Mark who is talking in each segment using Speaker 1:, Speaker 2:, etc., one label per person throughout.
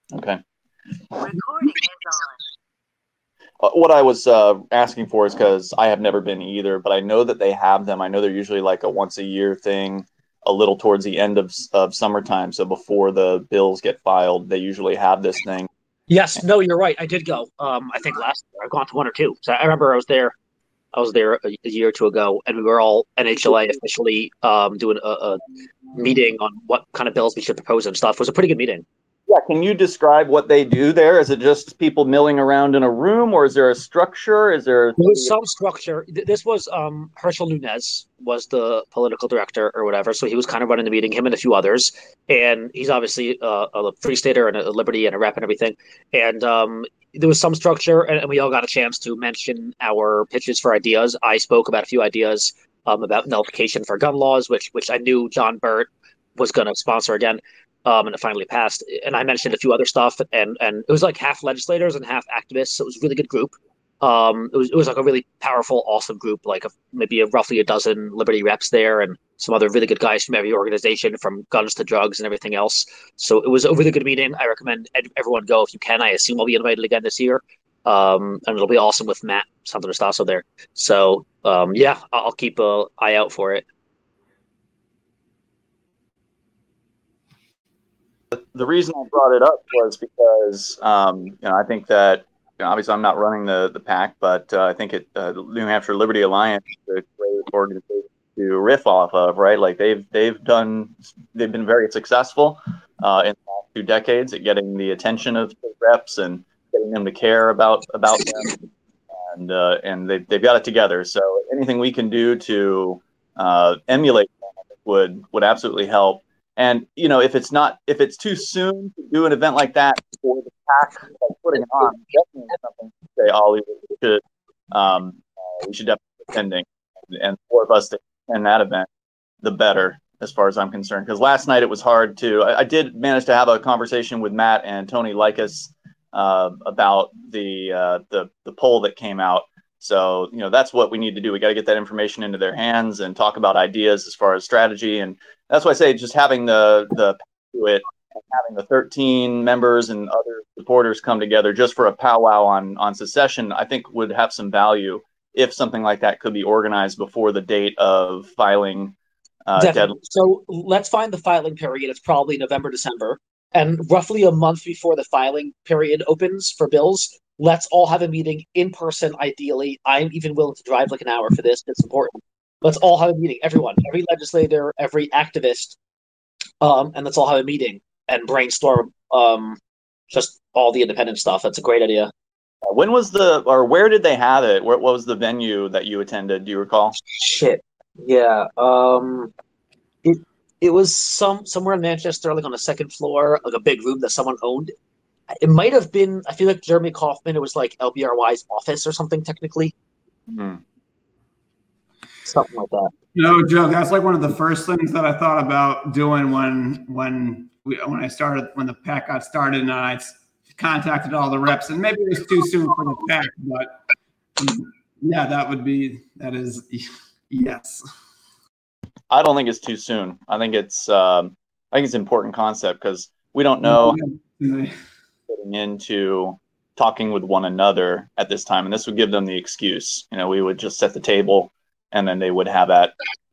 Speaker 1: Okay.
Speaker 2: Recording is
Speaker 1: What I was asking for is because I have never been either, but I know that they have them. I know they're usually like a once a year thing, a little towards the end of summertime. So before the bills get filed, they usually have this thing.
Speaker 3: Yes, no, you're right. I did go. I think last year I've gone to one or two. So I remember I was there. I was there a year or two ago, and we were all NHLA officially doing a meeting on what kind of bills we should propose and stuff. It was a pretty good meeting.
Speaker 1: Yeah, can you describe what they do there? Is it just people milling around in a room, or is there a structure? Is there
Speaker 3: There was some structure. This was Herschel Nunez was the political director or whatever, so he was kind of running the meeting, him and a few others, and he's obviously a free stater and a liberty and a rep and everything, and there was some structure, and we all got a chance to mention our pitches for ideas. I spoke about a few ideas about nullification for gun laws, which I knew John Burt was going to sponsor again. And it finally passed. And I mentioned a few other stuff, and it was like half legislators and half activists. So it was a really good group. It was like a really powerful, awesome group, like maybe roughly a dozen Liberty reps there, and some other really good guys from every organization, from guns to drugs and everything else. So it was a really good meeting. I recommend everyone go if you can. I assume I'll be invited again this year, and it'll be awesome with Matt Santonastasso there. So yeah, I'll keep an eye out for it.
Speaker 1: The reason I brought it up was because I think that obviously I'm not running the pack, but I think New Hampshire Liberty Alliance is a great organization to riff off of, right? Like they've been very successful in the last 2 decades at getting the attention of state reps and getting them to care about them, and they've got it together. So anything we can do to emulate that would absolutely help. And if it's too soon to do an event like that for the pack, like putting it on, definitely something to say, Ollie, we should definitely be attending, and for of us to attend that event, the better, as far as I'm concerned. Because last night it was hard to. I did manage to have a conversation with Matt and Tony Likas about the poll that came out. So that's what we need to do. We got to get that information into their hands and talk about ideas as far as strategy, and that's why I say just having the to it, and having the 13 members and other supporters come together just for a powwow on secession, I think would have some value if something like that could be organized before the date of filing
Speaker 3: Definitely.
Speaker 1: deadline.
Speaker 3: So let's find the filing period. It's probably November, December. And roughly a month before the filing period opens for bills, let's all have a meeting in person, ideally. I'm even willing to drive like an hour for this. It's important. Let's all have a meeting, everyone, every legislator, every activist, and let's all have a meeting and brainstorm just all the independent stuff. That's a great idea.
Speaker 1: When was where did they have it? What was the venue that you attended? Do you recall?
Speaker 3: Shit. Yeah. It it was somewhere in Manchester, like on the second floor, like a big room that someone owned. It might have been. I feel like Jeremy Kaufman. It was like LBRY's office or something, technically,
Speaker 1: Hmm.
Speaker 3: something like that.
Speaker 4: No joke. That's like one of the first things that I thought about doing when I started, when the pack got started, and I contacted all the reps. And maybe it was too soon for the pack, but yeah, that is yes.
Speaker 1: I don't think it's too soon. I think it's an important concept because we don't know getting into talking with one another at this time, and this would give them the excuse. We would just set the table, and then they would have that.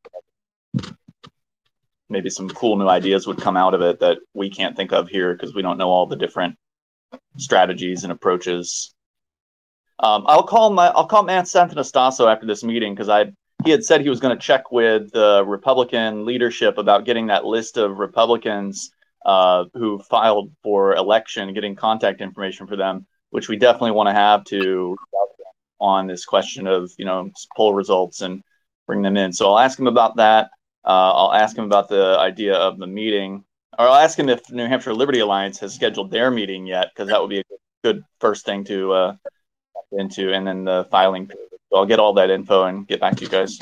Speaker 1: Maybe some cool new ideas would come out of it that we can't think of here because we don't know all the different strategies and approaches. I'll call Matt Santonastasso after this meeting because he had said he was going to check with the Republican leadership about getting that list of Republicans who filed for election, getting contact information for them, which we definitely want to have to on this question of poll results and bring them in. So I'll ask him about that. I'll ask him about the idea of the meeting, or I'll ask him if New Hampshire Liberty Alliance has scheduled their meeting yet, because that would be a good first thing to into, and then the filing period. So I'll get all that info and get back to you guys.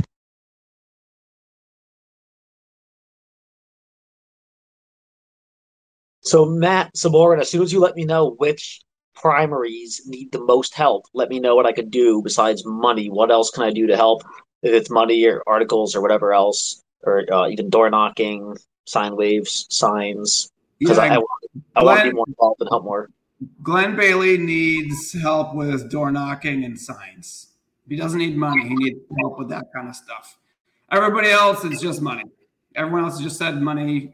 Speaker 3: So Matt Saborin, as soon as you let me know which primaries need the most help, let me know what I could do besides money. What else can I do to help? If it's money or articles or whatever else, or even door knocking, sign waves, signs. because
Speaker 4: Yeah,
Speaker 3: I want to be more involved and help more.
Speaker 4: Glenn Bailey needs help with door knocking and signs. He doesn't need money. He needs help with that kind of stuff. Everybody else is just money. Everyone else just said money.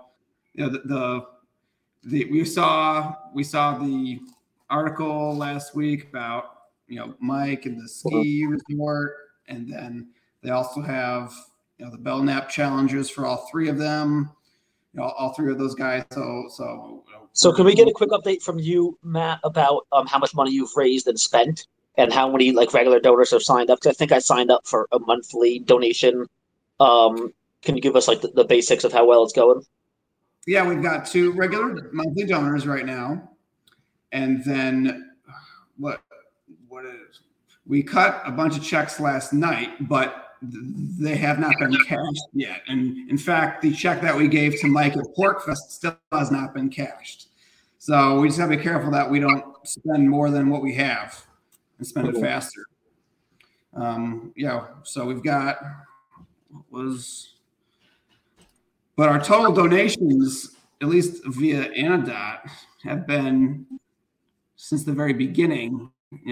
Speaker 4: We saw the article last week about Mike and the ski resort, and then they also have the Belknap challenges for all three of them. All three of those guys.
Speaker 3: So can we get a quick update from you, Matt, about how much money you've raised and spent, and how many regular donors have signed up? Because I think I signed up for a monthly donation. Can you give us the basics of how well it's going?
Speaker 4: Yeah, we've got 2 regular monthly donors right now, and then what is? We cut a bunch of checks last night, but they have not been cashed yet. And in fact, the check that we gave to Mike at PorcFest still has not been cashed. So we just have to be careful that we don't spend more than what we have and spend it faster. So we've got but our total donations, at least via Anodot, have been since the very beginning,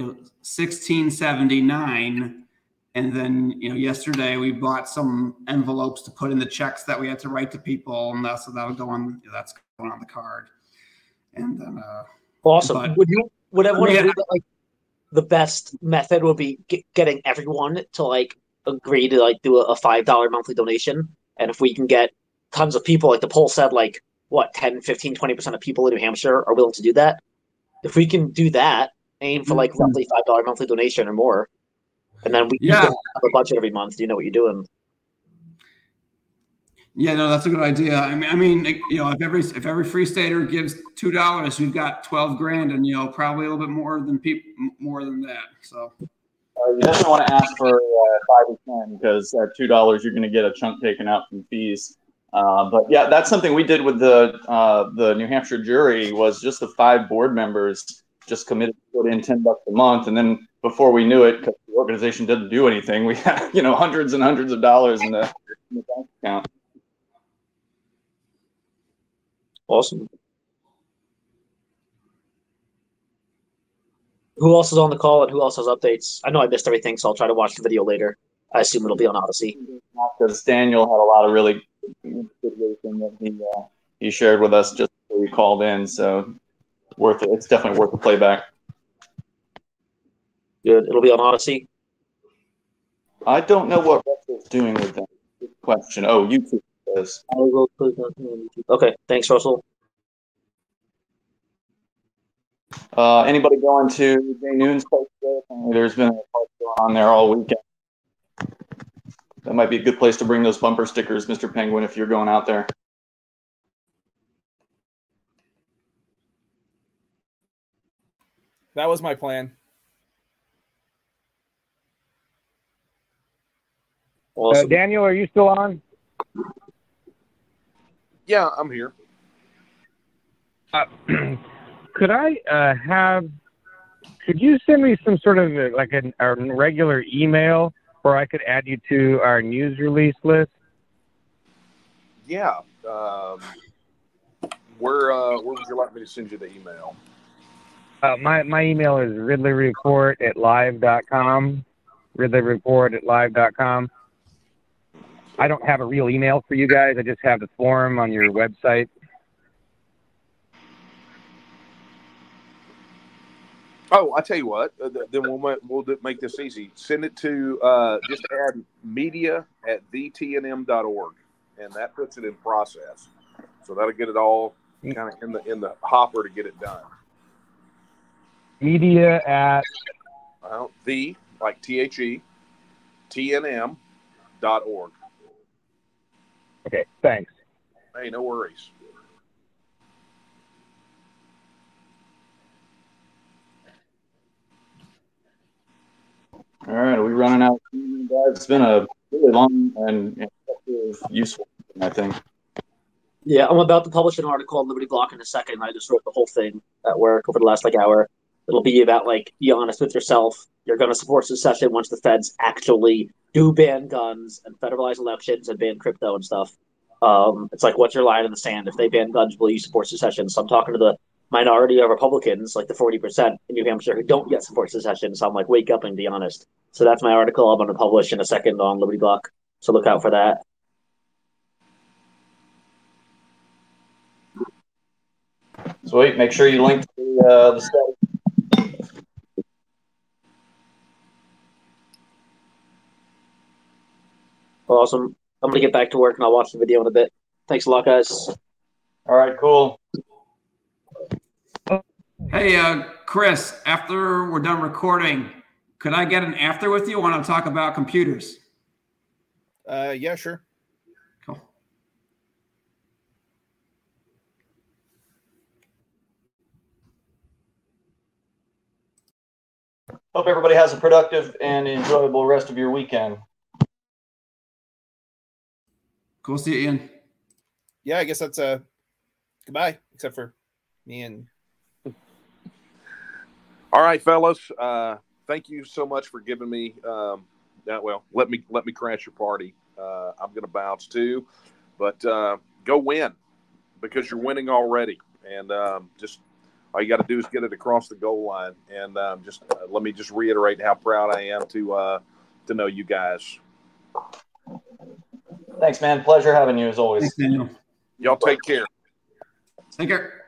Speaker 4: $16.79. And then, yesterday we bought some envelopes to put in the checks that we had to write to people, and that'll go on. That's going on the card. And then,
Speaker 3: awesome. Would everyone agree that the best method would be getting everyone to agree to do a $5 monthly donation? And if we can get tons of people, like the poll said, 10, 15, 20% of people in New Hampshire are willing to do that. If we can do that, aim for roughly $5 monthly donation or more. And then we have a budget every month. You know what you're doing.
Speaker 4: Yeah, no, that's a good idea. I mean, if every free stater gives $2, we've got 12 grand, and probably a little bit more than that. So
Speaker 1: you definitely want to ask for 5 or 10, because at $2 you're going to get a chunk taken out from fees. But yeah, that's something we did with the New Hampshire jury. Was just the 5 board members just committed to put in $10 a month, and then before we knew it, because the organization didn't do anything, we had hundreds and hundreds of dollars in the bank account.
Speaker 3: Awesome. Who else is on the call, and who else has updates? I know I missed everything, so I'll try to watch the video later. I assume it'll be on Odyssey.
Speaker 1: Because Daniel had a lot of really good information that he shared with us just before he called in, so worth it. It's definitely worth the playback.
Speaker 3: Good. It'll be on Odyssey.
Speaker 1: I don't know what Russell's doing with that. Good question. Oh, YouTube does.
Speaker 3: I will put that on YouTube. Okay. Thanks, Russell.
Speaker 1: Anybody going to Jay Noon's place today? There's been a party going on there all weekend. That might be a good place to bring those bumper stickers, Mr. Penguin, if you're going out there.
Speaker 5: That was my plan.
Speaker 3: Awesome.
Speaker 6: Daniel, are you still on?
Speaker 7: Yeah, I'm here.
Speaker 6: Could you send me some sort of a regular email where I could add you to our news release list?
Speaker 7: Yeah. Where would you like me to send you the email?
Speaker 6: My email is ridleyreport@live.com. ridleyreport@live.com. I don't have a real email for you guys. I just have the form on your website.
Speaker 7: Oh, I tell you what. Then we'll make this easy. Send it to just add media@vtnm.org, and that puts it in process. So that'll get it all kind of in the hopper to get it done.
Speaker 6: Media at
Speaker 7: the like THE TNM.org.
Speaker 6: Okay, thanks.
Speaker 7: Hey, no worries.
Speaker 1: All right, are we running out? It's been a really long and useful, I think.
Speaker 3: Yeah, I'm about to publish an article on Liberty Block in a second. I just wrote the whole thing at work over the last hour. It'll be about be honest with yourself. You're going to support secession once the feds actually do ban guns and federalize elections and ban crypto and stuff. It's like, what's your line in the sand? If they ban guns, will you support secession? So I'm talking to the minority of Republicans, like the 40% in New Hampshire, who don't yet support secession. So I'm like, wake up and be honest. So that's my article I'm going to publish in a second on Liberty Block. So look out for that.
Speaker 1: Sweet. Make sure you link to the study.
Speaker 3: Awesome. I'm going to get back to work and I'll watch the video in a bit. Thanks a lot, guys.
Speaker 1: All right, cool.
Speaker 4: Hey, Chris, after we're done recording, could I get an after with you? I want to talk about computers.
Speaker 5: Yeah, sure.
Speaker 4: Cool.
Speaker 1: Hope everybody has a productive and enjoyable rest of your weekend.
Speaker 4: Cool. See you, Ian.
Speaker 5: Yeah, I guess that's goodbye, except for me and.
Speaker 7: All right, fellas. Thank you so much for giving me. Let me crash your party. I'm going to bounce too, but go win because you're winning already. And just all you got to do is get it across the goal line. And let me just reiterate how proud I am to know you guys.
Speaker 1: Thanks, man. Pleasure having you as always.
Speaker 4: Thanks, Daniel.
Speaker 7: Y'all take care.
Speaker 4: Take care.